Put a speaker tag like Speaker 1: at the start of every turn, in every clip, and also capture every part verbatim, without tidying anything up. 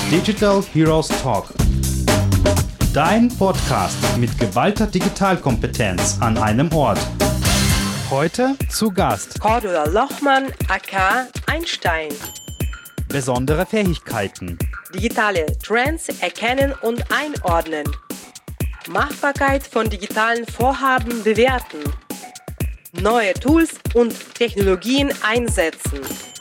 Speaker 1: Digital Heroes Talk. Dein Podcast mit geballter Digitalkompetenz an einem Ort. Heute zu Gast
Speaker 2: Cordula Lochmann, aka Einstein.
Speaker 1: Besondere Fähigkeiten.
Speaker 2: Digitale Trends erkennen und einordnen. Machbarkeit von digitalen Vorhaben bewerten. Neue Tools und Technologien einsetzen.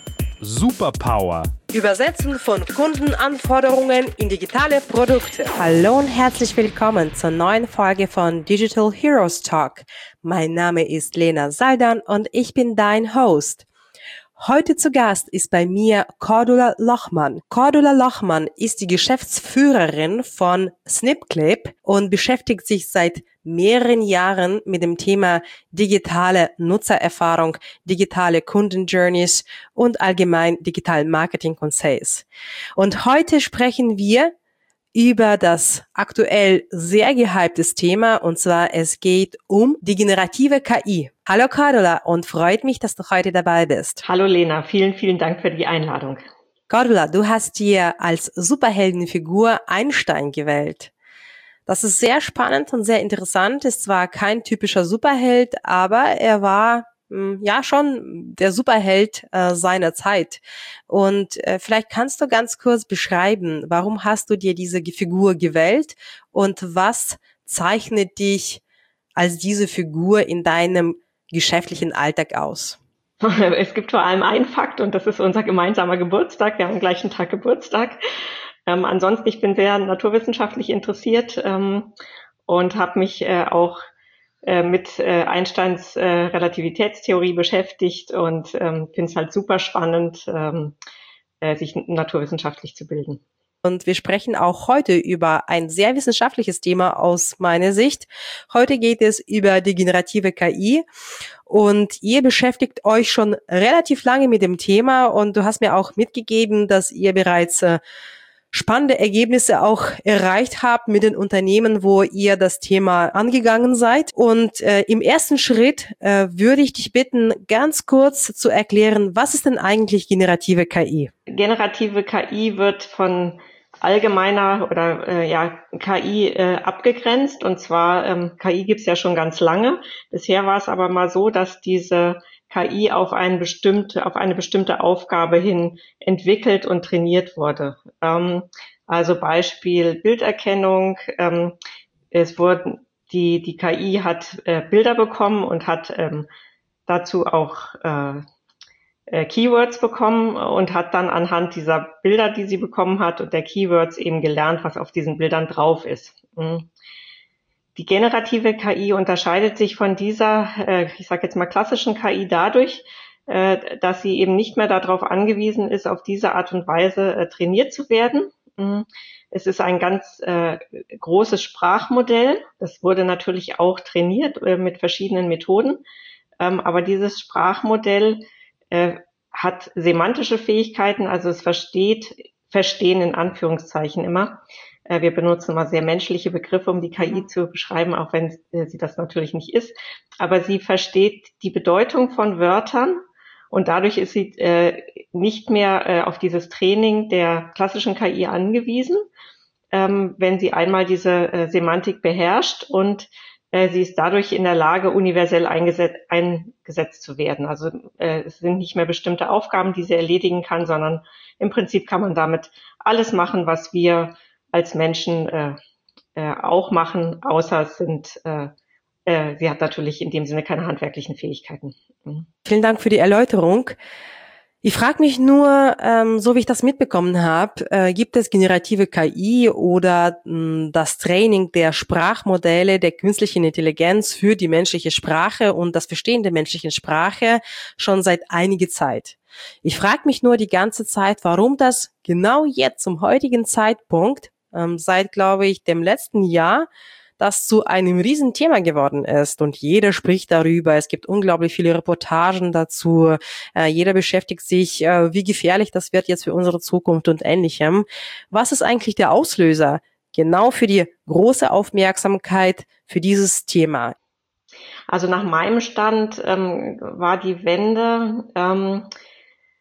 Speaker 1: Superpower.
Speaker 2: Übersetzen von Kundenanforderungen in digitale Produkte. Hallo und herzlich willkommen zur neuen Folge von Digital Heroes Talk. Mein Name ist Lena Saldan und ich bin dein Host. Heute zu Gast ist bei mir Cordula Lochmann. Cordula Lochmann ist die Geschäftsführerin von SnipClip und beschäftigt sich seit mehreren Jahren mit dem Thema digitale Nutzererfahrung, digitale Kundenjourneys und allgemein digital Marketing und Sales. Und heute sprechen wir über das aktuell sehr gehyptes Thema, und zwar es geht um die generative K I. Hallo Cordula und freut mich, dass du heute dabei bist.
Speaker 3: Hallo Lena, vielen, vielen Dank für die Einladung.
Speaker 2: Cordula, du hast dir als Superheldenfigur Einstein gewählt. Das ist sehr spannend und sehr interessant, ist zwar kein typischer Superheld, aber er war ja schon der Superheld äh, seiner Zeit. Und äh, vielleicht kannst du ganz kurz beschreiben, warum hast du dir diese Figur gewählt und was zeichnet dich als diese Figur in deinem geschäftlichen Alltag aus?
Speaker 3: Es gibt vor allem einen Fakt und das ist unser gemeinsamer Geburtstag. Wir haben am gleichen Tag Geburtstag. Ähm, ansonsten, ich bin sehr naturwissenschaftlich interessiert ähm, und habe mich äh, auch mit äh, Einsteins äh, Relativitätstheorie beschäftigt und ähm, finde es halt super spannend, ähm, äh, sich naturwissenschaftlich zu bilden.
Speaker 2: Und wir sprechen auch heute über ein sehr wissenschaftliches Thema aus meiner Sicht. Heute geht es über die generative K I und ihr beschäftigt euch schon relativ lange mit dem Thema und du hast mir auch mitgegeben, dass ihr bereits äh, spannende Ergebnisse auch erreicht habt mit den Unternehmen, wo ihr das Thema angegangen seid. Und äh, im ersten Schritt äh, würde ich dich bitten, ganz kurz zu erklären, was ist denn eigentlich generative K I?
Speaker 3: Generative K I wird von allgemeiner oder äh, ja K I äh, abgegrenzt. Und zwar ähm, K I gibt's ja schon ganz lange. Bisher war es aber mal so, dass diese K I auf eine bestimmte, auf eine bestimmte Aufgabe hin entwickelt und trainiert wurde. Ähm, also Beispiel Bilderkennung. Ähm, es wurden, die, die K I hat äh, Bilder bekommen und hat ähm, dazu auch äh, äh, Keywords bekommen und hat dann anhand dieser Bilder, die sie bekommen hat und der Keywords eben gelernt, was auf diesen Bildern drauf ist. Mhm. Die generative K I unterscheidet sich von dieser, äh, ich sage jetzt mal klassischen K I dadurch, äh, dass sie eben nicht mehr darauf angewiesen ist, auf diese Art und Weise äh, trainiert zu werden. Mhm. Es ist ein ganz äh, großes Sprachmodell. Das wurde natürlich auch trainiert äh, mit verschiedenen Methoden. Ähm, aber dieses Sprachmodell äh, hat semantische Fähigkeiten, also es versteht, verstehen in Anführungszeichen immer. Wir benutzen mal sehr menschliche Begriffe, um die K I zu beschreiben, auch wenn sie das natürlich nicht ist. Aber sie versteht die Bedeutung von Wörtern und dadurch ist sie äh, nicht mehr äh, auf dieses Training der klassischen K I angewiesen, ähm, wenn sie einmal diese äh, Semantik beherrscht und äh, sie ist dadurch in der Lage, universell eingesetzt, eingesetzt zu werden. Also äh, es sind nicht mehr bestimmte Aufgaben, die sie erledigen kann, sondern im Prinzip kann man damit alles machen, was wir als Menschen äh, äh, auch machen, außer es sind, äh, äh, sie hat natürlich in dem Sinne keine handwerklichen Fähigkeiten. Mhm.
Speaker 2: Vielen Dank für die Erläuterung. Ich frage mich nur, ähm, so wie ich das mitbekommen habe, äh, gibt es generative K I oder mh, das Training der Sprachmodelle der künstlichen Intelligenz für die menschliche Sprache und das Verstehen der menschlichen Sprache schon seit einiger Zeit. Ich frage mich nur die ganze Zeit, warum das genau jetzt zum heutigen Zeitpunkt Ähm, seit, glaube ich, dem letzten Jahr, das zu einem Riesenthema geworden ist. Und jeder spricht darüber. Es gibt unglaublich viele Reportagen dazu. Äh, jeder beschäftigt sich, äh, wie gefährlich das wird jetzt für unsere Zukunft und Ähnlichem. Was ist eigentlich der Auslöser genau für die große Aufmerksamkeit für dieses Thema?
Speaker 3: Also nach meinem Stand ähm, war die Wende ähm,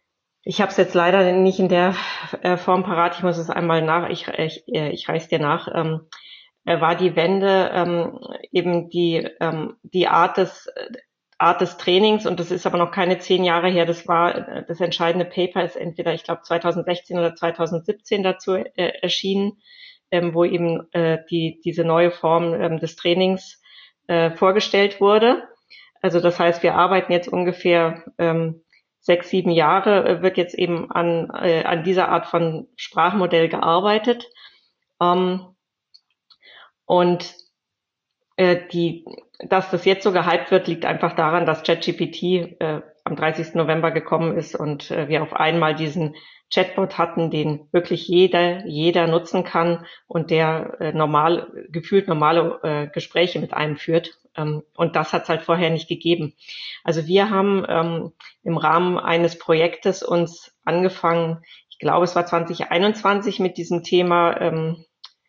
Speaker 3: Ich habe es jetzt leider nicht in der äh, Form parat. Ich muss es einmal nach. Ich ich, ich reiß dir nach. Ähm, war die Wende ähm, eben die ähm, die Art des Art des Trainings, und das ist aber noch keine zehn Jahre her. Das war das entscheidende Paper, ist entweder, ich glaube, zwanzig sechzehn oder zwanzig siebzehn dazu äh, erschienen, ähm, wo eben äh, die diese neue Form ähm, des Trainings äh, vorgestellt wurde. Also das heißt, wir arbeiten jetzt ungefähr ähm, sechs, sieben Jahre, äh, wird jetzt eben an äh, an dieser Art von Sprachmodell gearbeitet. Ähm, und äh, die dass das jetzt so gehypt wird, liegt einfach daran, dass ChatGPT äh, am dreißigsten November gekommen ist und äh, wir auf einmal diesen Chatbot hatten, den wirklich jeder, jeder nutzen kann und der äh, normal, gefühlt normale äh, Gespräche mit einem führt. Ähm, und das hat es halt vorher nicht gegeben. Also wir haben ähm, im Rahmen eines Projektes uns angefangen, ich glaube, es war zwanzig einundzwanzig, mit diesem Thema ähm,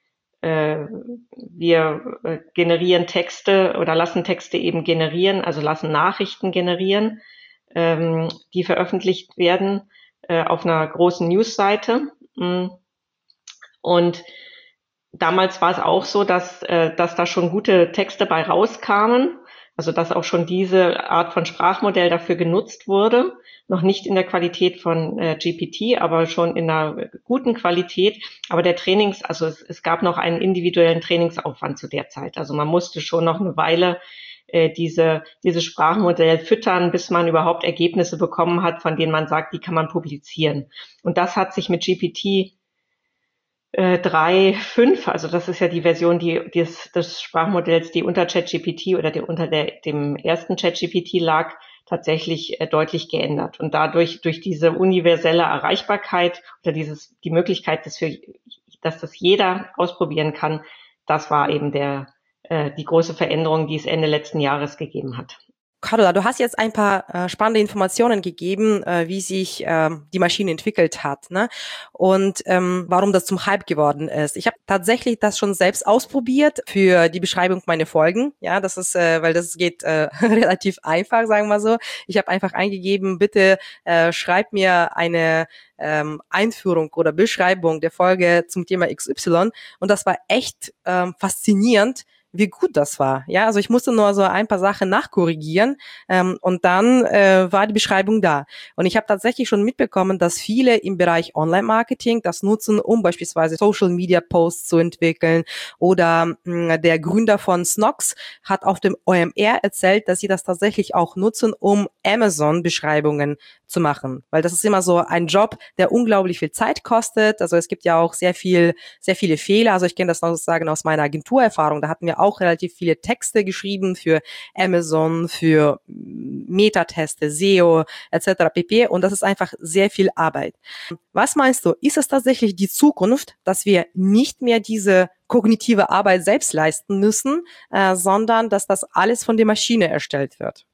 Speaker 3: wir generieren Texte oder lassen Texte eben generieren, also lassen Nachrichten generieren, die veröffentlicht werden auf einer großen Newsseite. Und damals war es auch so, dass, dass da schon gute Texte bei rauskamen, also dass auch schon diese Art von Sprachmodell dafür genutzt wurde, noch nicht in der Qualität von äh, G P T, aber schon in einer guten Qualität. Aber der Trainings, also es, es gab noch einen individuellen Trainingsaufwand zu der Zeit. Also man musste schon noch eine Weile äh, diese dieses Sprachmodell füttern, bis man überhaupt Ergebnisse bekommen hat, von denen man sagt, die kann man publizieren. Und das hat sich mit G P T drei Punkt fünf, also das ist ja die Version die, des, des Sprachmodells, die unter ChatGPT oder die unter der, dem ersten ChatGPT lag, tatsächlich äh, deutlich geändert. Und dadurch, durch diese universelle Erreichbarkeit oder dieses, die Möglichkeit, dass, für, dass das jeder ausprobieren kann, das war eben der, äh, die große Veränderung, die es Ende letzten Jahres gegeben hat.
Speaker 2: Carola, du hast jetzt ein paar äh, spannende Informationen gegeben, äh, wie sich äh, die Maschine entwickelt hat, ne? Und ähm, warum das zum Hype geworden ist. Ich habe tatsächlich das schon selbst ausprobiert für die Beschreibung meiner Folgen. Ja, das ist, äh, weil das geht äh, relativ einfach, sagen wir so. Ich habe einfach eingegeben, bitte äh, schreib mir eine ähm, Einführung oder Beschreibung der Folge zum Thema X Y. Und das war echt ähm, faszinierend, wie gut das war. Ja, also ich musste nur so ein paar Sachen nachkorrigieren ähm, und dann äh, war die Beschreibung da. Und ich habe tatsächlich schon mitbekommen, dass viele im Bereich Online-Marketing das nutzen, um beispielsweise Social-Media-Posts zu entwickeln. Oder mh, der Gründer von Snox hat auf dem O M R erzählt, dass sie das tatsächlich auch nutzen, um Amazon-Beschreibungen zu machen. Weil das ist immer so ein Job, der unglaublich viel Zeit kostet. Also es gibt ja auch sehr viel, sehr viele Fehler. Also ich kenne das sozusagen aus meiner Agenturerfahrung. Da hatten wir auch relativ viele Texte geschrieben für Amazon, für Metateste, S E O et cetera pp. Und das ist einfach sehr viel Arbeit. Was meinst du, ist es tatsächlich die Zukunft, dass wir nicht mehr diese kognitive Arbeit selbst leisten müssen, äh, sondern dass das alles von der Maschine erstellt wird?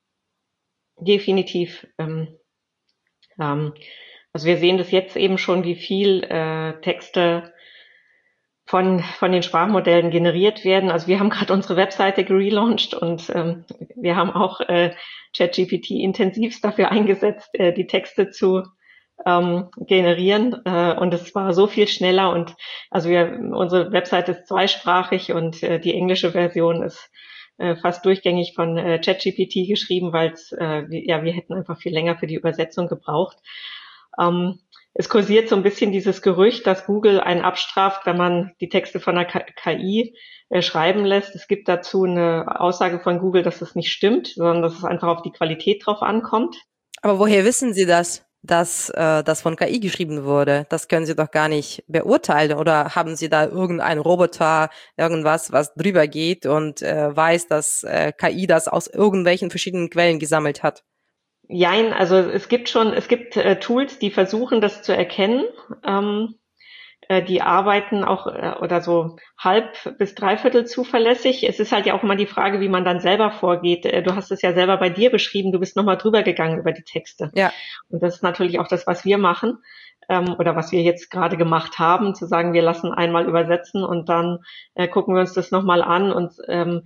Speaker 3: Definitiv. Ähm, ähm, also wir sehen das jetzt eben schon, wie viel äh, Texte von von den Sprachmodellen generiert werden. Also wir haben gerade unsere Webseite gelauncht und ähm, wir haben auch äh, ChatGPT intensivst dafür eingesetzt, äh, die Texte zu ähm, generieren. Äh, und es war so viel schneller. Und also wir, unsere Webseite ist zweisprachig und äh, die englische Version ist äh, fast durchgängig von äh, ChatGPT geschrieben, weil es äh, ja wir hätten einfach viel länger für die Übersetzung gebraucht. Ähm, Es kursiert so ein bisschen dieses Gerücht, dass Google einen abstraft, wenn man die Texte von der K I äh, schreiben lässt. Es gibt dazu eine Aussage von Google, dass das nicht stimmt, sondern dass es einfach auf die Qualität drauf ankommt.
Speaker 2: Aber woher wissen Sie das, dass äh, das von K I geschrieben wurde? Das können Sie doch gar nicht beurteilen. Oder haben Sie da irgendeinen Roboter, irgendwas, was drüber geht und äh, weiß, dass äh, K I das aus irgendwelchen verschiedenen Quellen gesammelt hat?
Speaker 3: Jein, also es gibt schon, es gibt äh, Tools, die versuchen, das zu erkennen. Ähm, äh, die arbeiten auch äh, oder so halb bis dreiviertel zuverlässig. Es ist halt ja auch immer die Frage, wie man dann selber vorgeht. Äh, du hast es ja selber bei dir beschrieben, du bist nochmal drüber gegangen über die Texte.
Speaker 2: Ja.
Speaker 3: Und das ist natürlich auch das, was wir machen ähm, oder was wir jetzt gerade gemacht haben, zu sagen, wir lassen einmal übersetzen und dann äh, gucken wir uns das nochmal an und ähm,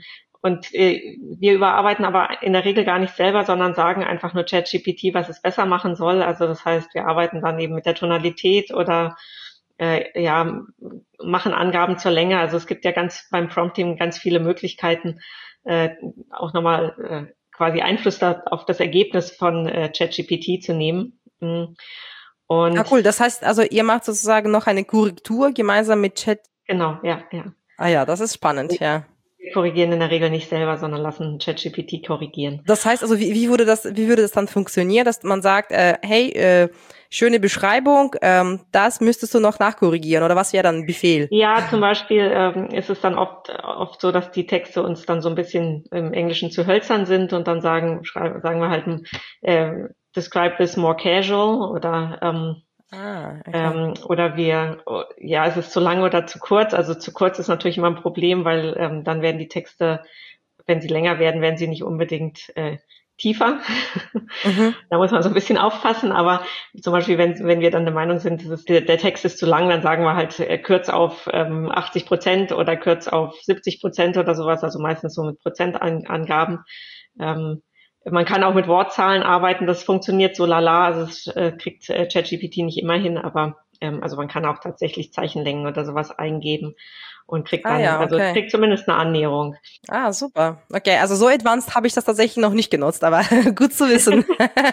Speaker 3: und äh, wir überarbeiten aber in der Regel gar nicht selber, sondern sagen einfach nur ChatGPT, was es besser machen soll. Also das heißt, wir arbeiten dann eben mit der Tonalität oder äh, ja, machen Angaben zur Länge. Also es gibt ja ganz beim Prompting ganz viele Möglichkeiten, äh, auch nochmal äh, quasi Einfluss da, auf das Ergebnis von äh, ChatGPT zu nehmen. Und
Speaker 2: ah, cool. Das heißt, also ihr macht sozusagen noch eine Korrektur gemeinsam mit Chat.
Speaker 3: Genau, ja, ja.
Speaker 2: Ah ja, das ist spannend, ja.
Speaker 3: Wir korrigieren in der Regel nicht selber, sondern lassen ChatGPT korrigieren.
Speaker 2: Das heißt also, wie, wie würde das, wie würde das dann funktionieren, dass man sagt, äh, hey, äh, schöne Beschreibung, ähm, das müsstest du noch nachkorrigieren, oder was wäre dann ein Befehl?
Speaker 3: Ja, zum Beispiel ähm, ist es dann oft oft so, dass die Texte uns dann so ein bisschen im Englischen zu hölzern sind und dann sagen schreiben, sagen wir halt, äh, describe this more casual oder ähm,
Speaker 2: Ah, okay.
Speaker 3: ähm, oder wir, ja, es ist zu lang oder zu kurz. Also zu kurz ist natürlich immer ein Problem, weil ähm, dann werden die Texte, wenn sie länger werden, werden sie nicht unbedingt äh, tiefer. Mhm. Da muss man so ein bisschen aufpassen. Aber zum Beispiel, wenn wenn wir dann der Meinung sind, das ist, der, der Text ist zu lang, dann sagen wir halt äh, kürz auf ähm, achtzig Prozent oder kürz auf siebzig Prozent oder sowas. Also meistens so mit Prozentangaben. Ähm, Man kann auch mit Wortzahlen arbeiten, das funktioniert so lala, also das äh, kriegt äh, ChatGPT nicht immer hin, aber ähm, also man kann auch tatsächlich Zeichenlängen oder sowas eingeben und kriegt dann,
Speaker 2: ah, ja, okay.
Speaker 3: also kriegt zumindest eine Annäherung.
Speaker 2: Ah, super. Okay, also so advanced habe ich das tatsächlich noch nicht genutzt, aber gut zu wissen.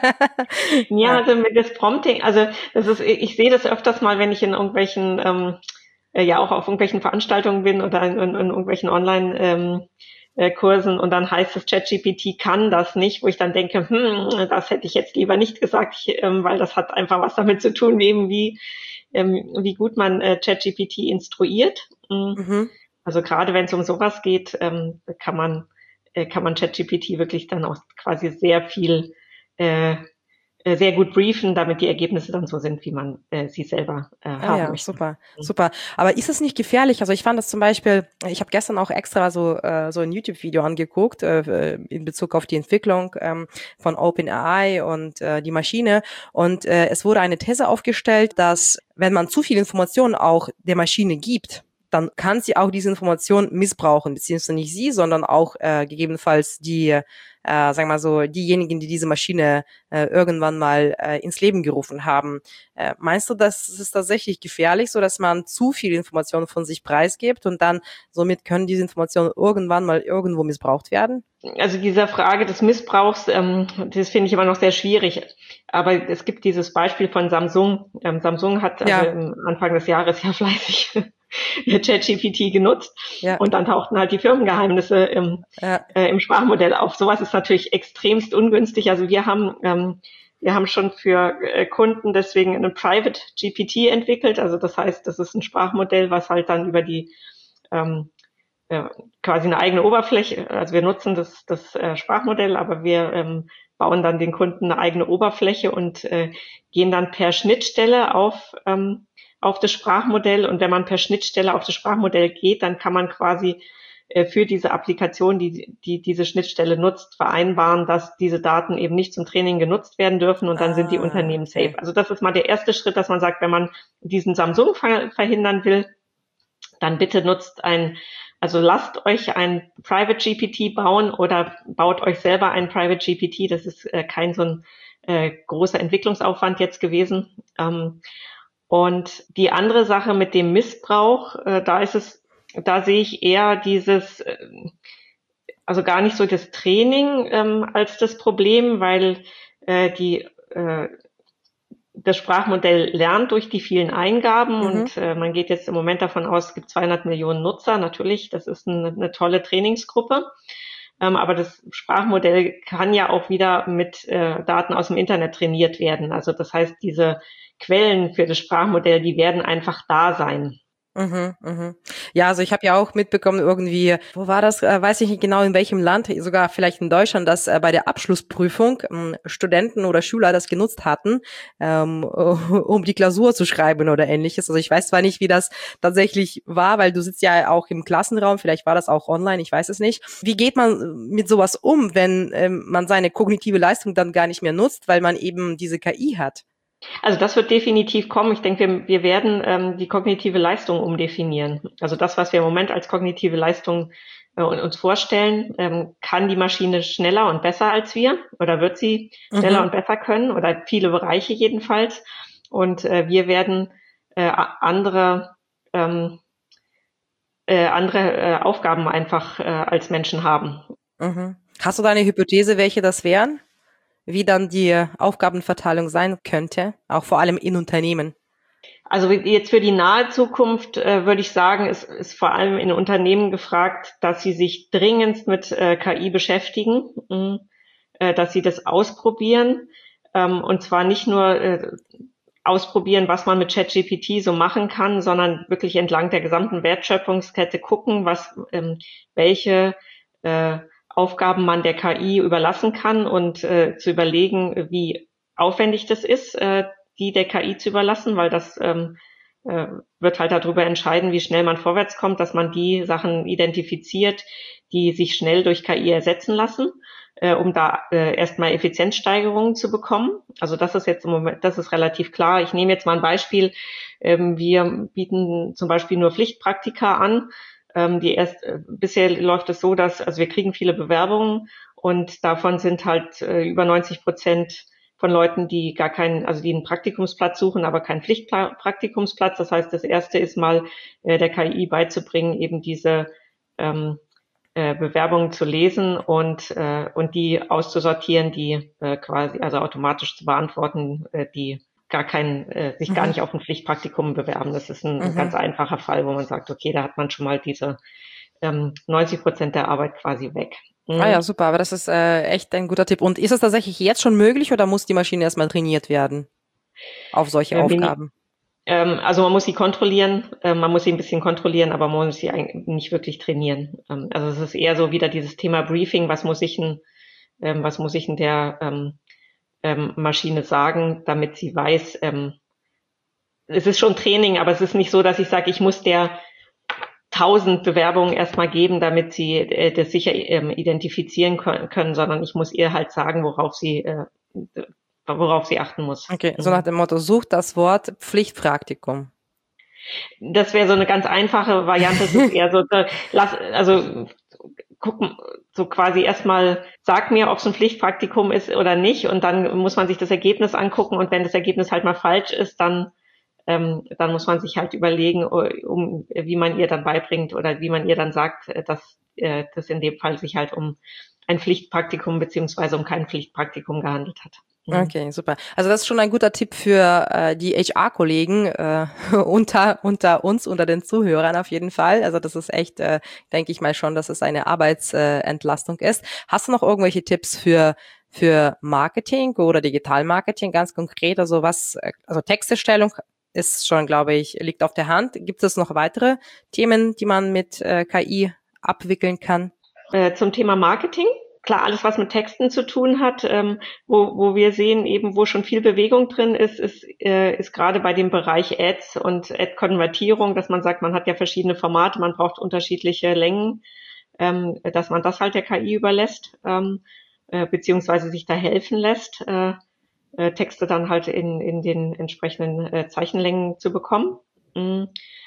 Speaker 3: Ja, also mit das Prompting, also das ist, ich sehe das öfters mal, wenn ich in irgendwelchen, ähm, äh, ja auch auf irgendwelchen Veranstaltungen bin oder in, in, in irgendwelchen Online- ähm, Kursen und dann heißt es, ChatGPT kann das nicht, wo ich dann denke, hm, das hätte ich jetzt lieber nicht gesagt, ähm, weil das hat einfach was damit zu tun, eben wie, ähm, wie gut man äh, ChatGPT instruiert. Mhm. Also gerade wenn es um sowas geht, ähm, kann man äh, kann man ChatGPT wirklich dann auch quasi sehr viel äh, sehr gut briefen, damit die Ergebnisse dann so sind, wie man äh, sie selber äh, haben
Speaker 2: ah, ja,
Speaker 3: möchte.
Speaker 2: Super, super. Aber ist es nicht gefährlich? Also ich fand das zum Beispiel, ich habe gestern auch extra so äh, so ein YouTube-Video angeguckt äh, in Bezug auf die Entwicklung ähm, von OpenAI und äh, die Maschine. Und äh, es wurde eine These aufgestellt, dass wenn man zu viel Informationen auch der Maschine gibt, dann kann sie auch diese Information missbrauchen, beziehungsweise nicht sie, sondern auch äh, gegebenenfalls die, äh, sagen wir mal so, diejenigen, die diese Maschine äh, irgendwann mal äh, ins Leben gerufen haben. Äh, meinst du, das ist tatsächlich gefährlich, so dass man zu viel Informationen von sich preisgibt und dann somit können diese Informationen irgendwann mal irgendwo missbraucht werden?
Speaker 3: Also dieser Frage des Missbrauchs, ähm, das finde ich immer noch sehr schwierig. Aber es gibt dieses Beispiel von Samsung. Ähm, Samsung hat
Speaker 2: ja.
Speaker 3: also Anfang des Jahres ja fleißig ChatGPT genutzt ja. und dann tauchten halt die Firmengeheimnisse im, ja. äh, im Sprachmodell auf. Sowas ist natürlich extremst ungünstig. Also wir haben ähm, wir haben schon für äh, Kunden deswegen eine Private G P T entwickelt. Also das heißt, das ist ein Sprachmodell, was halt dann über die ähm, äh, quasi eine eigene Oberfläche, also wir nutzen das, das äh, Sprachmodell, aber wir ähm, bauen dann den Kunden eine eigene Oberfläche und äh, gehen dann per Schnittstelle auf ähm, auf das Sprachmodell. Und wenn man per Schnittstelle auf das Sprachmodell geht, dann kann man quasi äh, für diese Applikation, die, die diese Schnittstelle nutzt, vereinbaren, dass diese Daten eben nicht zum Training genutzt werden dürfen und dann ah, sind die Unternehmen safe. Okay. Also das ist mal der erste Schritt, dass man sagt, wenn man diesen Samsung ver- verhindern will, dann bitte nutzt ein, also lasst euch ein Private G P T bauen oder baut euch selber ein Private G P T. Das ist äh, kein so ein äh, großer Entwicklungsaufwand jetzt gewesen. Ähm, Und die andere Sache mit dem Missbrauch, äh, da ist es, da sehe ich eher dieses, äh, also gar nicht so das Training ähm, als das Problem, weil äh, die äh, das Sprachmodell lernt durch die vielen Eingaben mhm. und äh, man geht jetzt im Moment davon aus, es gibt zweihundert Millionen Nutzer. Natürlich, das ist eine, eine tolle Trainingsgruppe. Ähm, aber das Sprachmodell kann ja auch wieder mit äh, Daten aus dem Internet trainiert werden. Also das heißt, diese Quellen für das Sprachmodell, die werden einfach da sein.
Speaker 2: Mhm, mhm. Ja, also ich habe ja auch mitbekommen irgendwie, wo war das, äh, weiß ich nicht genau in welchem Land, sogar vielleicht in Deutschland, dass äh, bei der Abschlussprüfung ähm, Studenten oder Schüler das genutzt hatten, ähm, um die Klausur zu schreiben oder ähnliches. Also ich weiß zwar nicht, wie das tatsächlich war, weil du sitzt ja auch im Klassenraum, vielleicht war das auch online, ich weiß es nicht. Wie geht man mit sowas um, wenn ähm, man seine kognitive Leistung dann gar nicht mehr nutzt, weil man eben diese K I hat?
Speaker 3: Also das wird definitiv kommen. Ich denke, wir, wir werden ähm, die kognitive Leistung umdefinieren. Also das, was wir im Moment als kognitive Leistung äh, uns vorstellen, ähm, kann die Maschine schneller und besser als wir oder wird sie schneller
Speaker 2: Mhm.
Speaker 3: und besser können oder viele Bereiche jedenfalls. Und äh, wir werden äh, andere ähm, äh, andere äh, Aufgaben einfach äh, als Menschen haben.
Speaker 2: Mhm. Hast du da eine Hypothese, welche das wären? Wie dann die Aufgabenverteilung sein könnte, auch vor allem in Unternehmen?
Speaker 3: Also jetzt für die nahe Zukunft äh, würde ich sagen, es ist vor allem in Unternehmen gefragt, dass sie sich dringendst mit äh, K I beschäftigen, mh, äh, dass sie das ausprobieren ähm, und zwar nicht nur äh, ausprobieren, was man mit ChatGPT so machen kann, sondern wirklich entlang der gesamten Wertschöpfungskette gucken, was ähm, welche äh, Aufgaben man der K I überlassen kann und äh, zu überlegen, wie aufwendig das ist, äh, die der K I zu überlassen, weil das ähm, äh, wird halt darüber entscheiden, wie schnell man vorwärts kommt, dass man die Sachen identifiziert, die sich schnell durch K I ersetzen lassen, äh, um da äh, erstmal Effizienzsteigerungen zu bekommen. Also das ist jetzt im Moment, das ist relativ klar. Ich nehme jetzt mal ein Beispiel. Ähm, wir bieten zum Beispiel nur Pflichtpraktika an. Ähm, die erst äh, bisher läuft es so, dass also wir kriegen viele Bewerbungen und davon sind halt äh, über neunzig Prozent von Leuten, die gar keinen, also die einen Praktikumsplatz suchen, aber keinen Pflichtpraktikumsplatz. Das heißt, das erste ist mal äh, der K I beizubringen, eben diese ähm, äh, Bewerbungen zu lesen und äh, und die auszusortieren, die äh, quasi also automatisch zu beantworten, äh, die gar keinen äh, sich gar
Speaker 2: Mhm.
Speaker 3: nicht auf ein Pflichtpraktikum bewerben. Das ist ein, ein
Speaker 2: Mhm.
Speaker 3: ganz einfacher Fall, wo man sagt, okay, da hat man schon mal diese ähm, neunzig Prozent der Arbeit quasi weg.
Speaker 2: Ah ja,
Speaker 3: Mhm.
Speaker 2: super, aber das ist äh, echt ein guter Tipp. Und ist es tatsächlich jetzt schon möglich oder muss die Maschine erstmal trainiert werden auf solche
Speaker 3: Äh, bin,
Speaker 2: Aufgaben?
Speaker 3: ähm, also man muss sie kontrollieren, äh, man muss sie ein bisschen kontrollieren, aber man muss sie eigentlich nicht wirklich trainieren. Ähm, also es ist eher so wieder dieses Thema Briefing, was muss ich denn, ähm, was muss ich in der ähm, ähm, Maschine sagen, damit sie weiß, ähm, es ist schon Training, aber es ist nicht so, dass ich sage, ich muss der tausend Bewerbungen erstmal geben, damit sie äh, das sicher ähm, identifizieren können, können, sondern ich muss ihr halt sagen, worauf sie, äh, worauf sie achten muss.
Speaker 2: Okay, so nach
Speaker 3: Mhm.
Speaker 2: dem Motto, sucht das Wort Pflichtpraktikum.
Speaker 3: Das wäre so eine ganz einfache Variante. Es ist eher so, äh, lass, also gucken, so quasi erstmal, sag mir, ob es ein Pflichtpraktikum ist oder nicht, und dann muss man sich das Ergebnis angucken, und wenn das Ergebnis halt mal falsch ist, dann ähm, dann muss man sich halt überlegen, um wie man ihr dann beibringt oder wie man ihr dann sagt, dass äh, das in dem Fall sich halt um ein Pflichtpraktikum beziehungsweise um kein Pflichtpraktikum gehandelt hat. Mhm.
Speaker 2: Okay, super. Also das ist schon ein guter Tipp für äh, die H R-Kollegen äh, unter unter uns, unter den Zuhörern auf jeden Fall. Also das ist echt, äh, denke ich mal schon, dass es eine Arbeitsentlastung äh, ist. Hast du noch irgendwelche Tipps für für Marketing oder Digitalmarketing ganz konkret? Also was, äh, also Texterstellung ist schon, glaube ich, liegt auf der Hand. Gibt es noch weitere Themen, die man mit äh, K I abwickeln kann?
Speaker 3: Äh, zum Thema Marketing. Klar, alles, was mit Texten zu tun hat, ähm, wo, wo wir sehen, eben wo schon viel Bewegung drin ist, ist, äh, ist gerade bei dem Bereich Ads und Ad-Konvertierung, dass man sagt, man hat ja verschiedene Formate, man braucht unterschiedliche Längen, ähm, dass man das halt der K I überlässt, ähm, äh, beziehungsweise sich da helfen lässt, äh, äh, Texte dann halt in, in den entsprechenden äh, Zeichenlängen zu bekommen. Mm.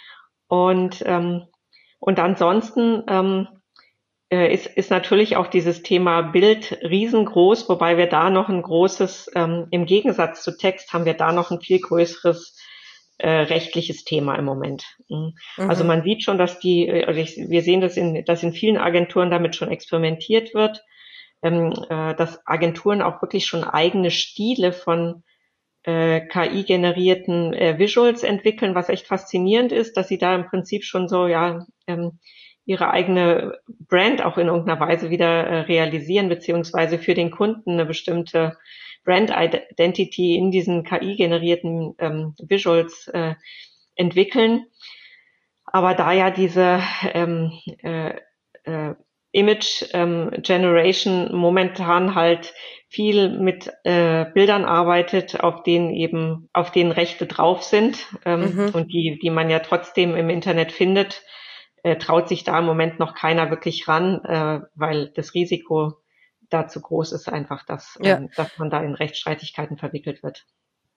Speaker 3: Und, ähm, und ansonsten ähm, äh, ist, ist natürlich auch dieses Thema Bild riesengroß, wobei wir da noch ein großes, ähm, im Gegensatz zu Text haben wir da noch ein viel größeres äh, rechtliches Thema im Moment. Mhm. Also
Speaker 2: Mhm.
Speaker 3: man sieht schon, dass die, also ich, wir sehen, dass in, dass in vielen Agenturen damit schon experimentiert wird, ähm, äh, dass Agenturen auch wirklich schon eigene Stile von äh, K I-generierten äh, Visuals entwickeln, was echt faszinierend ist, dass sie da im Prinzip schon so, ja, ähm, ihre eigene Brand auch in irgendeiner Weise wieder äh, realisieren, beziehungsweise für den Kunden eine bestimmte Brand Identity in diesen K I-generierten ähm, Visuals äh, entwickeln. Aber da ja diese ähm, äh, äh, Image ähm, Generation momentan halt viel mit äh, Bildern arbeitet, auf denen eben, auf denen Rechte drauf sind, ähm,
Speaker 2: Mhm.
Speaker 3: und die, die man ja trotzdem im Internet findet, äh, traut sich da im Moment noch keiner wirklich ran, äh, weil das Risiko da zu groß ist einfach, dass,
Speaker 2: Ja.
Speaker 3: ähm, dass man da in Rechtsstreitigkeiten verwickelt wird.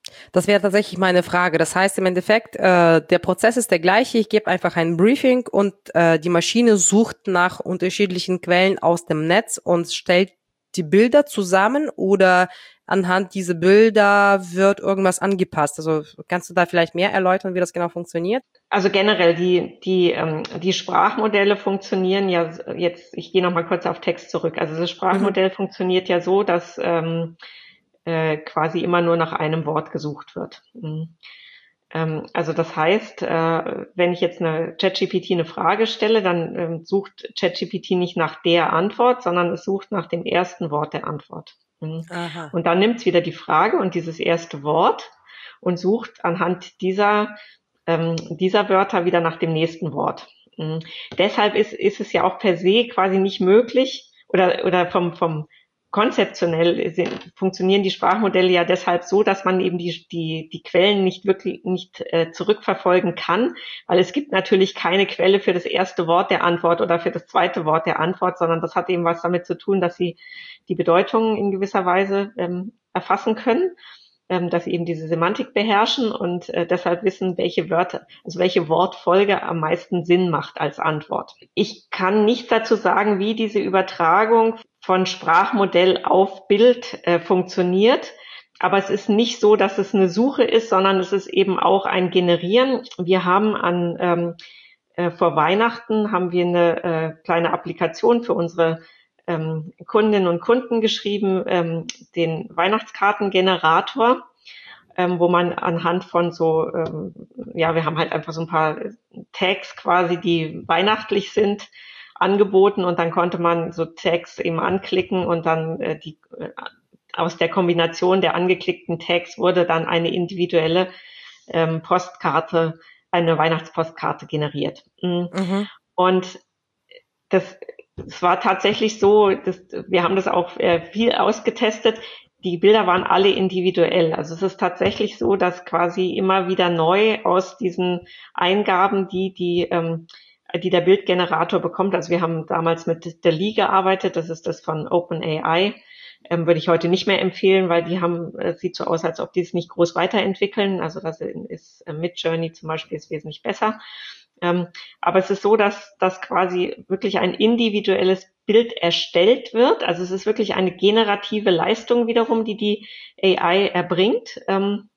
Speaker 2: Das wäre tatsächlich meine Frage. Das heißt im Endeffekt, äh, der Prozess ist der gleiche. Ich gebe einfach ein Briefing und äh, die Maschine sucht nach unterschiedlichen Quellen aus dem Netz und stellt die Bilder zusammen, oder anhand dieser Bilder wird irgendwas angepasst. Also kannst du da vielleicht mehr erläutern, wie das genau funktioniert?
Speaker 3: Also generell, die, die, ähm, die Sprachmodelle funktionieren ja jetzt, ich gehe nochmal kurz auf Text zurück. Also das Sprachmodell mhm. funktioniert ja so, dass ähm, äh, quasi immer nur nach einem Wort gesucht wird. Mhm. Ähm, also das heißt, äh, wenn ich jetzt eine ChatGPT eine Frage stelle, dann ähm, sucht ChatGPT nicht nach der Antwort, sondern es sucht nach dem ersten Wort der Antwort. Mhm. Aha. Und dann nimmt es wieder die Frage und dieses erste Wort und sucht anhand dieser ähm, dieser Wörter wieder nach dem nächsten Wort. Mhm. Deshalb ist ist es ja auch per se quasi nicht möglich oder oder vom vom konzeptionell sind, funktionieren die Sprachmodelle ja deshalb so, dass man eben die die die Quellen nicht wirklich nicht äh, zurückverfolgen kann, weil es gibt natürlich keine Quelle für das erste Wort der Antwort oder für das zweite Wort der Antwort, sondern das hat eben was damit zu tun, dass sie die Bedeutung in gewisser Weise ähm, erfassen können, ähm, dass sie eben diese Semantik beherrschen und äh, deshalb wissen, welche Wörter, also welche Wortfolge am meisten Sinn macht als Antwort. Ich kann nichts dazu sagen, wie diese Übertragung von Sprachmodell auf Bild äh, funktioniert. Aber es ist nicht so, dass es eine Suche ist, sondern es ist eben auch ein Generieren. Wir haben an ähm, äh, vor Weihnachten haben wir eine äh, kleine Applikation für unsere ähm, Kundinnen und Kunden geschrieben, ähm, den Weihnachtskartengenerator, ähm, wo man anhand von so, ähm, ja, wir haben halt einfach so ein paar Tags quasi, die weihnachtlich sind, angeboten und dann konnte man so Tags eben anklicken und dann äh, die äh, aus der Kombination der angeklickten Tags wurde dann eine individuelle ähm, Postkarte, eine Weihnachtspostkarte generiert. Mhm. Mhm. Und das, es war tatsächlich so, dass, wir haben das auch äh, viel ausgetestet. Die Bilder waren alle individuell. Also es ist tatsächlich so, dass quasi immer wieder neu aus diesen Eingaben, die die ähm, die der Bildgenerator bekommt. Also wir haben damals mit DALL-E gearbeitet, das ist das von OpenAI, ähm, würde ich heute nicht mehr empfehlen, weil die haben, es sieht so aus, als ob die es nicht groß weiterentwickeln. Also das ist äh, Midjourney zum Beispiel ist wesentlich besser. Ähm, aber es ist so, dass, dass quasi wirklich ein individuelles Bild erstellt wird. Also es ist wirklich eine generative Leistung wiederum, die die A I erbringt. Ähm,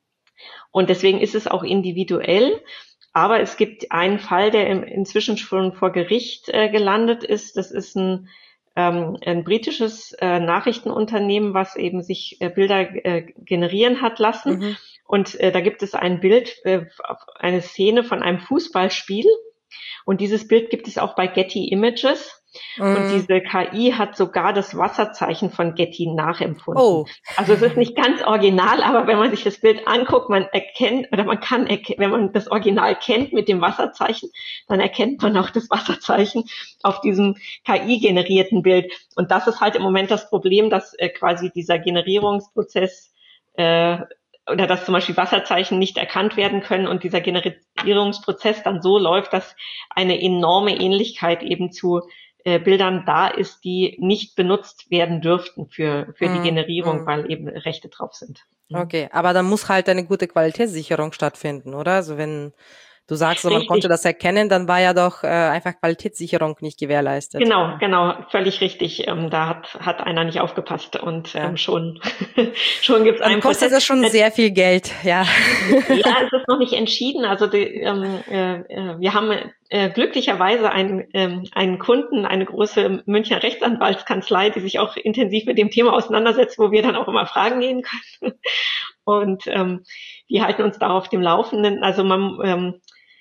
Speaker 3: und deswegen ist es auch individuell. Aber es gibt einen Fall, der inzwischen schon vor Gericht äh, gelandet ist. Das ist ein, ähm, ein britisches äh, Nachrichtenunternehmen, was eben sich äh, Bilder äh, generieren hat lassen. Mhm. Und äh, da gibt es ein Bild, äh, eine Szene von einem Fußballspiel. Und dieses Bild gibt es auch bei Getty Images. Mm. Und diese K I hat sogar das Wasserzeichen von Getty nachempfunden. Oh. Also es ist nicht ganz original, aber wenn man sich das Bild anguckt, man erkennt, oder man kann, erken- wenn man das Original kennt mit dem Wasserzeichen, dann erkennt man auch das Wasserzeichen auf diesem K I-generierten Bild. Und das ist halt im Moment das Problem, dass äh, quasi dieser Generierungsprozess äh, oder dass zum Beispiel Wasserzeichen nicht erkannt werden können und dieser Generierungsprozess dann so läuft, dass eine enorme Ähnlichkeit eben zu äh, Bildern da ist, die nicht benutzt werden dürften für für mm, die Generierung, mm. weil eben Rechte drauf sind.
Speaker 2: Okay, aber dann muss halt eine gute Qualitätssicherung stattfinden, oder? Also wenn du sagst, so, man konnte das erkennen, dann war ja doch äh, einfach Qualitätssicherung nicht gewährleistet.
Speaker 3: Genau, genau, völlig richtig. Ähm, da hat hat einer nicht aufgepasst und ähm, ja. schon schon gibt's einen.
Speaker 2: Dann kostet das schon sehr viel Geld, ja.
Speaker 3: Ja, es ist noch nicht entschieden. Also die, ähm, äh, wir haben äh, glücklicherweise einen ähm, einen Kunden, eine große Münchner Rechtsanwaltskanzlei, die sich auch intensiv mit dem Thema auseinandersetzt, wo wir dann auch immer Fragen gehen können. Und ähm, die halten uns da auf dem Laufenden. Also man ähm,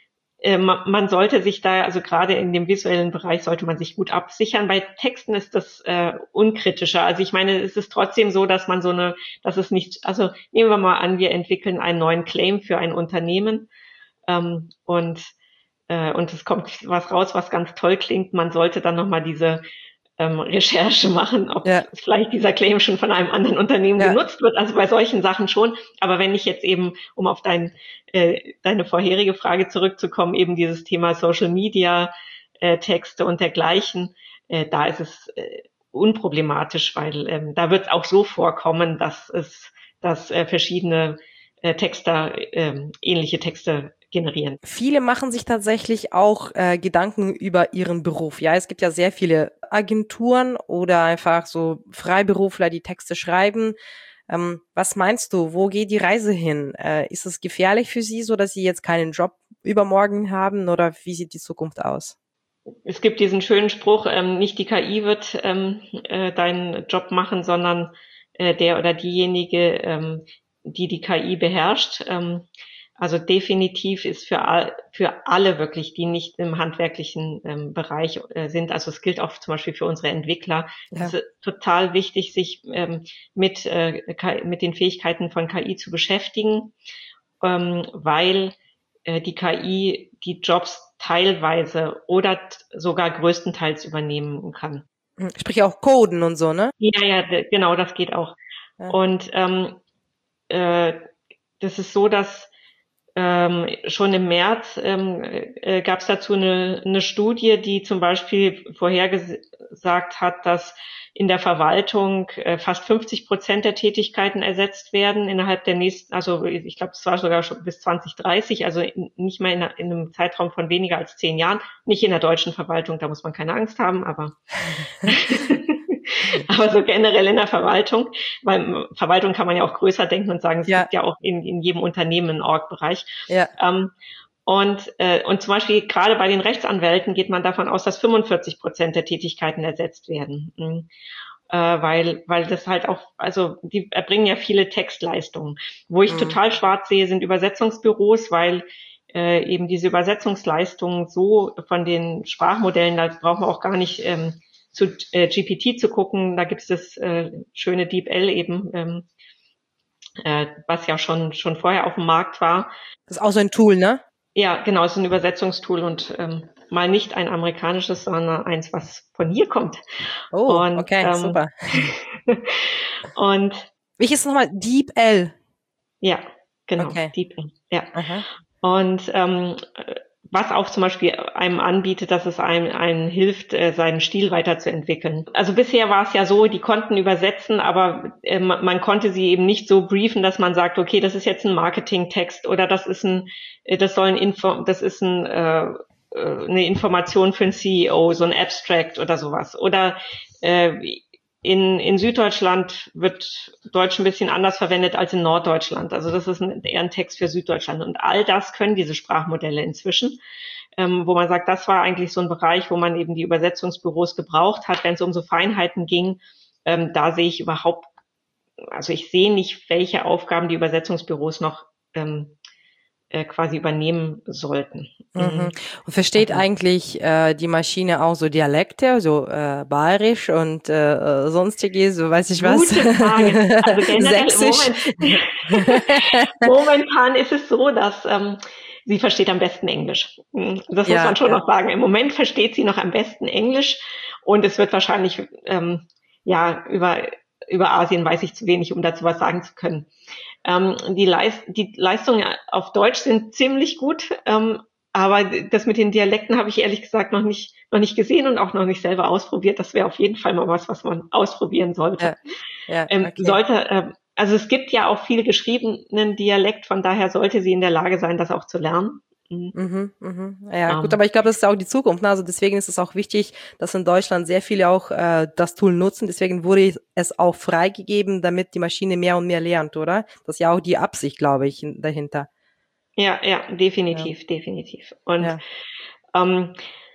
Speaker 3: Man sollte sich da, also gerade in dem visuellen Bereich, sollte man sich gut absichern. Bei Texten ist das äh, unkritischer. Also ich meine, es ist trotzdem so, dass man so eine, dass es nicht, also nehmen wir mal an, wir entwickeln einen neuen Claim für ein Unternehmen ähm, und äh, und es kommt was raus, was ganz toll klingt. Man sollte dann nochmal diese ähm, Recherche machen, ob ja. vielleicht dieser Claim schon von einem anderen Unternehmen ja. genutzt wird. Also bei solchen Sachen schon. Aber wenn ich jetzt eben, um auf dein, äh, deine vorherige Frage zurückzukommen, eben dieses Thema Social Media, äh, Texte und dergleichen, äh, da ist es äh, unproblematisch, weil ähm, da wird es auch so vorkommen, dass es, dass äh, verschiedene äh, Texter, äh, ähnliche Texte generieren.
Speaker 2: Viele machen sich tatsächlich auch äh, Gedanken über ihren Beruf. Ja, es gibt ja sehr viele Agenturen oder einfach so Freiberufler, die Texte schreiben. Ähm, was meinst du, wo geht die Reise hin? Äh, ist es gefährlich für Sie, so dass Sie jetzt keinen Job übermorgen haben, oder wie sieht die Zukunft aus?
Speaker 3: Es gibt diesen schönen Spruch, ähm, nicht die K I wird ähm, äh, deinen Job machen, sondern äh, der oder diejenige, ähm, die die K I beherrscht. Ähm, also definitiv ist für, all, für alle wirklich, die nicht im handwerklichen ähm, Bereich äh, sind, also es gilt auch zum Beispiel für unsere Entwickler, ja. Es ist total wichtig, sich ähm, mit, äh, mit den Fähigkeiten von K I zu beschäftigen, ähm, weil äh, die K I die Jobs teilweise oder t- sogar größtenteils übernehmen kann.
Speaker 2: Sprich auch Coden und so, ne?
Speaker 3: Ja, ja, d- genau, das geht auch. Ja. Und ähm, äh, das ist so, dass ähm, schon im März ähm, äh, gab es dazu eine, eine Studie, die zum Beispiel vorhergesagt hat, dass in der Verwaltung äh, fast fünfzig Prozent der Tätigkeiten ersetzt werden innerhalb der nächsten, also ich glaube, es war sogar schon bis zwanzig dreißig, also in, nicht mehr in, in einem Zeitraum von weniger als zehn Jahren. Nicht in der deutschen Verwaltung, da muss man keine Angst haben, aber aber so generell in der Verwaltung, weil Verwaltung kann man ja auch größer denken und sagen, es ja. gibt ja auch in, in jedem Unternehmen einen Org-Bereich.
Speaker 2: Ja.
Speaker 3: Ähm, und, äh, und zum Beispiel gerade bei den Rechtsanwälten geht man davon aus, dass fünfundvierzig Prozent der Tätigkeiten ersetzt werden. Mhm. Äh, weil, weil das halt auch, also die erbringen ja viele Textleistungen. Wo ich mhm. total schwarz sehe, sind Übersetzungsbüros, weil äh, eben diese Übersetzungsleistungen so von den Sprachmodellen, da brauchen wir auch gar nicht ähm, zu äh, G P T zu gucken, da gibt es das äh, schöne DeepL eben, ähm, äh, was ja schon schon vorher auf dem Markt war.
Speaker 2: Das ist auch so ein Tool, ne?
Speaker 3: Ja, genau, es ist ein Übersetzungstool und ähm, mal nicht ein amerikanisches, sondern eins, was von hier kommt.
Speaker 2: Oh,
Speaker 3: und,
Speaker 2: okay,
Speaker 3: ähm,
Speaker 2: super.
Speaker 3: und
Speaker 2: welches nochmal? DeepL?
Speaker 3: Ja, genau,
Speaker 2: okay.
Speaker 3: DeepL, ja.
Speaker 2: Aha.
Speaker 3: Und ähm, was auch zum Beispiel einem anbietet, dass es einem, einem hilft, äh, seinen Stil weiterzuentwickeln. Also bisher war es ja so, die konnten übersetzen, aber äh, man konnte sie eben nicht so briefen, dass man sagt, okay, das ist jetzt ein Marketingtext oder das ist ein, das soll ein Info, das ist ein äh, eine Information für einen C E O, so ein Abstract oder sowas. Oder äh, in, in Süddeutschland wird Deutsch ein bisschen anders verwendet als in Norddeutschland. Also das ist ein, eher ein Text für Süddeutschland. Und all das können diese Sprachmodelle inzwischen, ähm, wo man sagt, das war eigentlich so ein Bereich, wo man eben die Übersetzungsbüros gebraucht hat, wenn es um so Feinheiten ging. Ähm, da sehe ich überhaupt, also ich sehe nicht, welche Aufgaben die Übersetzungsbüros noch ähm, äh, quasi übernehmen sollten.
Speaker 2: Mhm. Und versteht also eigentlich äh, die Maschine auch so Dialekte, so äh, Bayerisch und äh, sonstiges, so weiß ich was?
Speaker 3: Gute Frage. Also generell moment, momentan ist es so, dass ähm, sie versteht am besten Englisch. Das ja, muss man schon ja. noch sagen. Im Moment versteht sie noch am besten Englisch und es wird wahrscheinlich ähm, ja über über Asien weiß ich zu wenig, um dazu was sagen zu können. Ähm, die, Leist- die Leistungen auf Deutsch sind ziemlich gut, ähm, aber das mit den Dialekten habe ich ehrlich gesagt noch nicht noch nicht gesehen und auch noch nicht selber ausprobiert. Das wäre auf jeden Fall mal was, was man ausprobieren sollte.
Speaker 2: Ja, ja,
Speaker 3: ähm,
Speaker 2: okay.
Speaker 3: Sollte, äh, also es gibt ja auch viel geschriebenen Dialekt, von daher sollte sie in der Lage sein, das auch zu lernen.
Speaker 2: Mhm, mhm. Ja, um. gut, aber ich glaube, das ist auch die Zukunft. Ne? Also deswegen ist es auch wichtig, dass in Deutschland sehr viele auch äh, das Tool nutzen. Deswegen wurde es auch freigegeben, damit die Maschine mehr und mehr lernt, oder? Das ist ja auch die Absicht, glaube ich, dahinter.
Speaker 3: Ja, ja, definitiv, ja. definitiv. Und
Speaker 2: ja.
Speaker 3: ähm,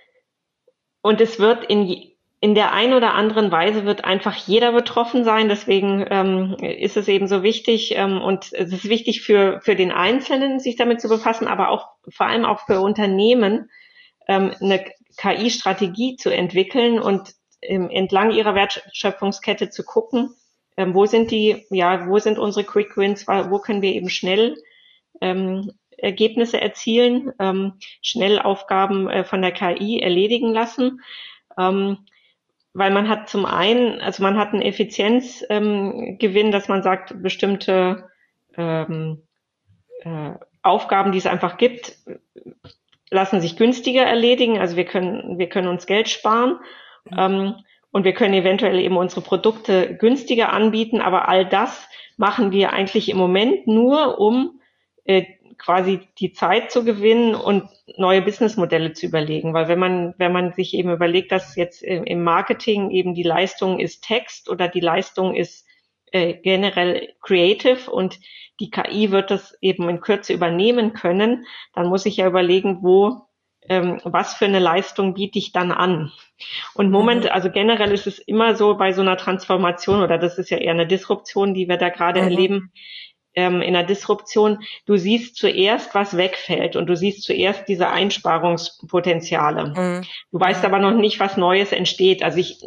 Speaker 3: und es wird in in der einen oder anderen Weise wird einfach jeder betroffen sein. Deswegen ähm, ist es eben so wichtig ähm, und es ist wichtig für für den Einzelnen, sich damit zu befassen, aber auch vor allem auch für Unternehmen ähm, eine K I-Strategie zu entwickeln und ähm, entlang ihrer Wertschöpfungskette zu gucken, ähm, wo sind die, ja, wo sind unsere Quick Wins, wo können wir eben schnell ähm, Ergebnisse erzielen, ähm, schnell Aufgaben äh, von der K I erledigen lassen. Ähm, Weil man hat zum einen, also man hat einen Effizienzgewinn, ähm, dass man sagt, bestimmte ähm, äh, Aufgaben, die es einfach gibt, lassen sich günstiger erledigen. Also wir können, wir können uns Geld sparen mhm. ähm, und wir können eventuell eben unsere Produkte günstiger anbieten. Aber all das machen wir eigentlich im Moment nur, um äh, quasi die Zeit zu gewinnen und neue Businessmodelle zu überlegen. Weil wenn man, wenn man sich eben überlegt, dass jetzt im Marketing eben die Leistung ist Text oder die Leistung ist äh, generell Creative und die K I wird das eben in Kürze übernehmen können, dann muss ich ja überlegen, wo, ähm, was für eine Leistung biete ich dann an. Und Moment, mhm. also generell ist es immer so bei so einer Transformation, oder das ist ja eher eine Disruption, die wir da gerade mhm. erleben, in einer Disruption, du siehst zuerst, was wegfällt und du siehst zuerst diese Einsparungspotenziale. Mhm. Du weißt mhm. aber noch nicht, was Neues entsteht. Also ich,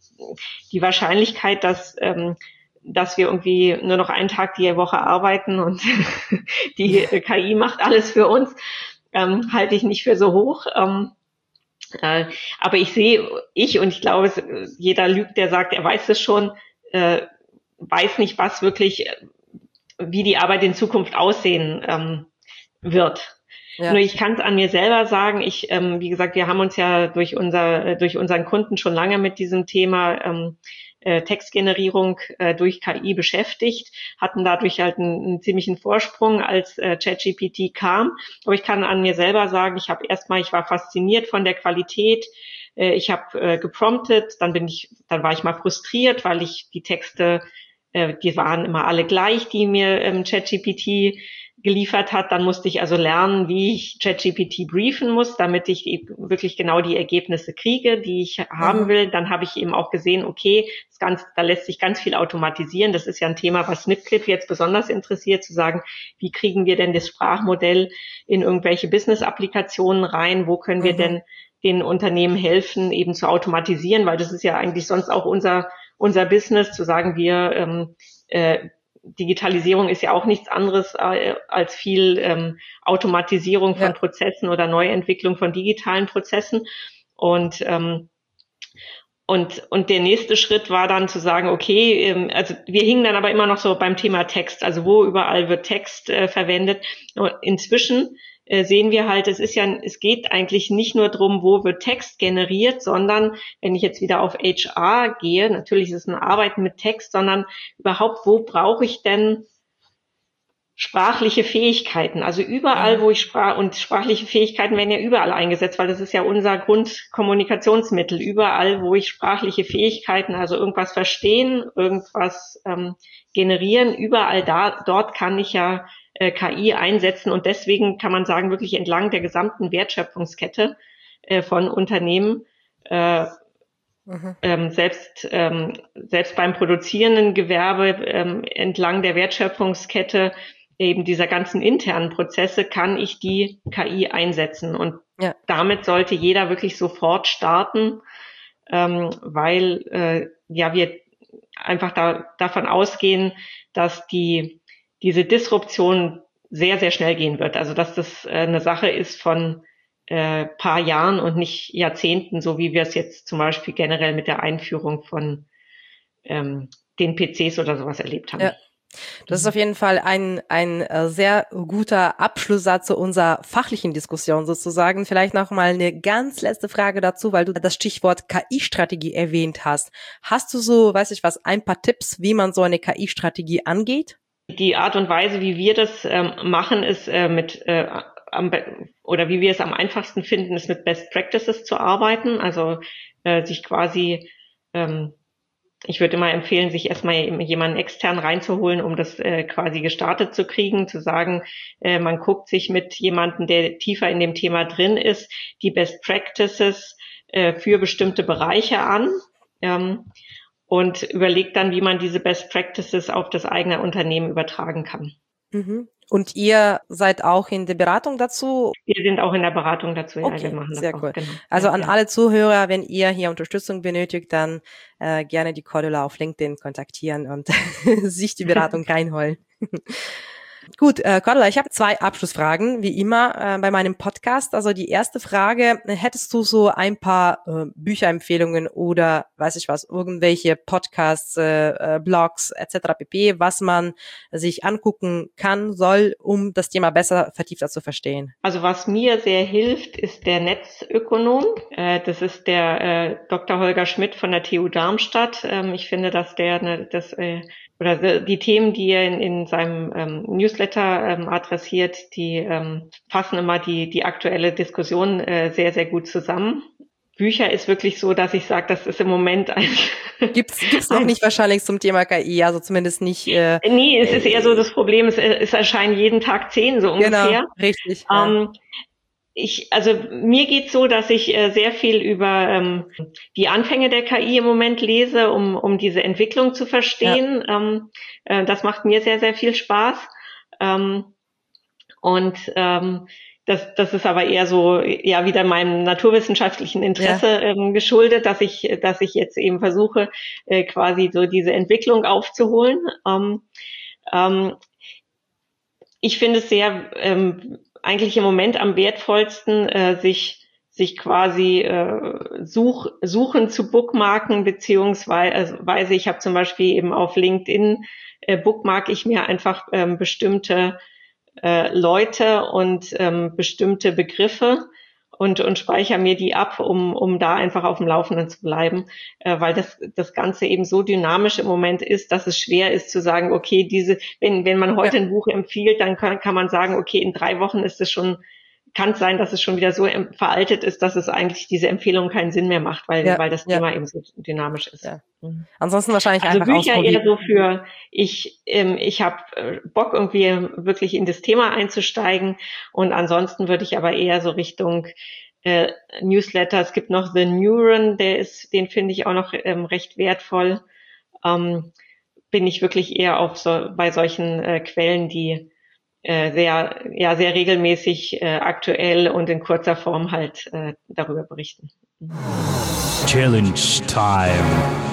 Speaker 3: die Wahrscheinlichkeit, dass, ähm, dass wir irgendwie nur noch einen Tag die Woche arbeiten und die K I macht alles für uns, ähm, halte ich nicht für so hoch. Ähm, äh, aber ich sehe, ich und ich glaube, jeder lügt, der sagt, er weiß es schon, äh, weiß nicht, was wirklich, wie die Arbeit in Zukunft aussehen ähm, wird. Ja. Nur ich kann es an mir selber sagen, ich, ähm, wie gesagt, wir haben uns ja durch unser, durch unseren Kunden schon lange mit diesem Thema ähm, äh, Textgenerierung äh, durch K I beschäftigt, hatten dadurch halt einen, einen ziemlichen Vorsprung, als äh, ChatGPT kam. Aber ich kann an mir selber sagen, ich habe erstmal, ich war fasziniert von der Qualität. Äh, ich habe äh, gepromptet, dann bin ich, dann war ich mal frustriert, weil ich die Texte die waren immer alle gleich, die mir ähm, ChatGPT geliefert hat. Dann musste ich also lernen, wie ich ChatGPT briefen muss, damit ich wirklich genau die Ergebnisse kriege, die ich haben mhm. will. Dann habe ich eben auch gesehen, okay, das Ganze, da lässt sich ganz viel automatisieren. Das ist ja ein Thema, was SnipClip jetzt besonders interessiert, zu sagen, wie kriegen wir denn das Sprachmodell in irgendwelche Business-Applikationen rein? Wo können wir mhm. denn den Unternehmen helfen, eben zu automatisieren? Weil das ist ja eigentlich sonst auch unser unser Business, zu sagen, wir ähm, äh, Digitalisierung ist ja auch nichts anderes äh, als viel ähm, Automatisierung von ja. Prozessen oder Neuentwicklung von digitalen Prozessen. Und ähm, und und der nächste Schritt war dann zu sagen, okay, ähm, also wir hingen dann aber immer noch so beim Thema Text, also wo überall wird Text äh, verwendet. Und inzwischen äh, sehen wir halt, es ist ja, es geht eigentlich nicht nur drum, wo wird Text generiert, sondern wenn ich jetzt wieder auf H R gehe, natürlich ist es ein Arbeiten mit Text, sondern überhaupt, wo brauche ich denn sprachliche Fähigkeiten? Also überall, wo ich sprach, und sprachliche Fähigkeiten werden ja überall eingesetzt, weil das ist ja unser Grundkommunikationsmittel. Überall, wo ich sprachliche Fähigkeiten, also irgendwas verstehen, irgendwas ähm, generieren, überall da, dort kann ich ja K I einsetzen, und deswegen kann man sagen, wirklich entlang der gesamten Wertschöpfungskette äh, von Unternehmen, äh, mhm. ähm, selbst ähm, selbst beim produzierenden Gewerbe, ähm, entlang der Wertschöpfungskette eben dieser ganzen internen Prozesse kann ich die K I einsetzen, und ja. damit sollte jeder wirklich sofort starten, ähm, weil äh, ja wir einfach da, davon ausgehen, dass die diese Disruption sehr, sehr schnell gehen wird. Also dass das äh, eine Sache ist von äh, paar Jahren und nicht Jahrzehnten, so wie wir es jetzt zum Beispiel generell mit der Einführung von ähm, den P Cs oder sowas erlebt haben.
Speaker 2: Ja. Das ist auf jeden Fall ein ein äh, sehr guter Abschlusssatz zu unserer fachlichen Diskussion sozusagen. Vielleicht noch mal eine ganz letzte Frage dazu, weil du das Stichwort K I-Strategie erwähnt hast. Hast du so, weiß ich was, ein paar Tipps, wie man so eine K I-Strategie angeht?
Speaker 3: Die Art und Weise, wie wir das ähm, machen, ist äh, mit äh, am, oder wie wir es am einfachsten finden, ist mit Best Practices zu arbeiten. Also äh, sich quasi, ähm, ich würde immer empfehlen, sich erstmal jemanden extern reinzuholen, um das äh, quasi gestartet zu kriegen, zu sagen, äh, man guckt sich mit jemandem, der tiefer in dem Thema drin ist, die Best Practices äh, für bestimmte Bereiche an. Ähm, und überlegt dann, wie man diese Best Practices auf das eigene Unternehmen übertragen kann.
Speaker 2: Mhm. Und ihr seid auch in der Beratung dazu?
Speaker 3: Wir sind auch in der Beratung dazu.
Speaker 2: Okay,
Speaker 3: ja, wir machen
Speaker 2: sehr
Speaker 3: das
Speaker 2: cool.
Speaker 3: Auch, genau.
Speaker 2: Also
Speaker 3: ja,
Speaker 2: an
Speaker 3: ja.
Speaker 2: alle Zuhörer, wenn ihr hier Unterstützung benötigt, dann äh, gerne die Cordula auf LinkedIn kontaktieren und sich die Beratung reinholen. Gut, äh, Cordula, ich habe zwei Abschlussfragen, wie immer äh, bei meinem Podcast. Also die erste Frage, hättest du so ein paar äh, Bücherempfehlungen oder, weiß ich was, irgendwelche Podcasts, äh, Blogs et cetera pp., was man sich angucken kann, soll, um das Thema besser vertiefter zu verstehen?
Speaker 3: Also was mir sehr hilft, ist der Netzökonom. Äh, das ist der äh, Doktor Holger Schmidt von der T U Darmstadt. Ähm, ich finde, dass der eine, das, äh, oder die Themen, die er in, in seinem ähm, Newsletter ähm, adressiert, die ähm, fassen immer die, die aktuelle Diskussion äh, sehr, sehr gut zusammen. Bücher ist wirklich so, dass ich sage, das ist im Moment ein...
Speaker 2: Gibt's, gibt's noch nicht wahrscheinlich zum Thema K I, also zumindest nicht... Äh,
Speaker 3: nee, es ist eher so das Problem, es, es erscheinen jeden Tag zehn, so ungefähr.
Speaker 2: Genau, richtig.
Speaker 3: Ähm, ja. Ich, also mir geht's so, dass ich äh, sehr viel über ähm, die Anfänge der K I im Moment lese, um, um diese Entwicklung zu verstehen. Ja. Ähm, äh, das macht mir sehr, sehr viel Spaß. Ähm, und ähm, Das, das ist aber eher so, ja, wieder meinem naturwissenschaftlichen Interesse ja. ähm, geschuldet, dass ich, dass ich jetzt eben versuche, äh, quasi so diese Entwicklung aufzuholen. Ähm, ähm, ich finde es sehr, ähm, eigentlich im Moment am wertvollsten, äh, sich, sich quasi äh, such, suchen zu bookmarken, beziehungsweise ich habe zum Beispiel eben auf LinkedIn äh, bookmark ich mir einfach ähm, bestimmte Äh, Leute und ähm, bestimmte Begriffe und und speichere mir die ab, um um da einfach auf dem Laufenden zu bleiben, äh, weil das das Ganze eben so dynamisch im Moment ist, dass es schwer ist zu sagen, okay, diese wenn wenn man heute ja. ein Buch empfiehlt, dann kann kann man sagen, okay, in drei Wochen ist es schon, kann es sein, dass es schon wieder so veraltet ist, dass es eigentlich diese Empfehlung keinen Sinn mehr macht, weil ja, weil das ja. Thema eben so dynamisch ist.
Speaker 2: Ja. Mhm. Ansonsten wahrscheinlich
Speaker 3: also
Speaker 2: einfach
Speaker 3: Bücher eher so für ich ähm, ich habe Bock irgendwie wirklich in das Thema einzusteigen und ansonsten würde ich aber eher so Richtung äh, Newsletter. Es gibt noch The Neuron, der ist, den finde ich auch noch ähm, recht wertvoll. Ähm, bin ich wirklich eher auf so bei solchen äh, Quellen, die sehr, ja, sehr regelmäßig äh, aktuell und in kurzer Form halt äh, darüber berichten.
Speaker 1: Challenge Time.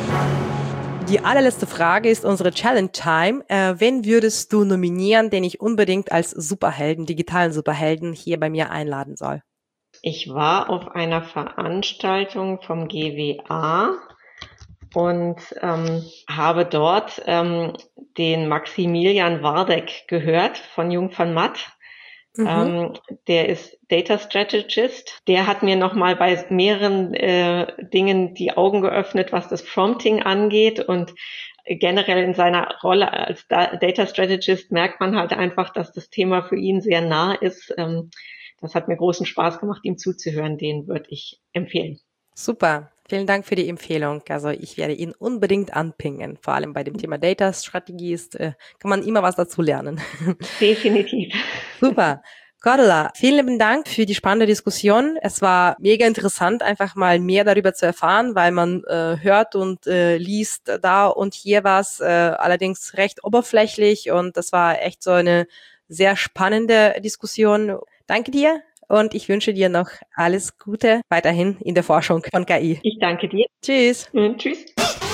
Speaker 2: Die allerletzte Frage ist unsere Challenge Time. Äh, wen würdest du nominieren, den ich unbedingt als Superhelden, digitalen Superhelden hier bei mir einladen soll?
Speaker 3: Ich war auf einer Veranstaltung vom G W A und ähm, habe dort ähm, den Maximilian Wardek gehört von Jung van Matt. Mhm. Ähm, der ist Data Strategist. Der hat mir nochmal bei mehreren äh, Dingen die Augen geöffnet, was das Prompting angeht, und generell in seiner Rolle als da- Data Strategist merkt man halt einfach, dass das Thema für ihn sehr nah ist. Ähm, das hat mir großen Spaß gemacht, ihm zuzuhören. Den würde ich empfehlen.
Speaker 2: Super. Vielen Dank für die Empfehlung. Also ich werde ihn unbedingt anpingen. Vor allem bei dem Thema Data-Strategie ist, äh, kann man immer was dazu lernen.
Speaker 3: Definitiv.
Speaker 2: Super. Cordula, vielen lieben Dank für die spannende Diskussion. Es war mega interessant, einfach mal mehr darüber zu erfahren, weil man äh, hört und äh, liest da und hier was, äh, allerdings recht oberflächlich, und das war echt so eine sehr spannende Diskussion. Danke dir. Und ich wünsche dir noch alles Gute weiterhin in der Forschung von K I.
Speaker 3: Ich danke dir.
Speaker 2: Tschüss.
Speaker 3: Und tschüss.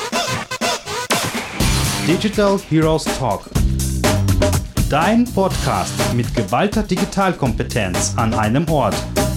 Speaker 1: Digital Heroes Talk. Dein Podcast mit geballter Digitalkompetenz an einem Ort.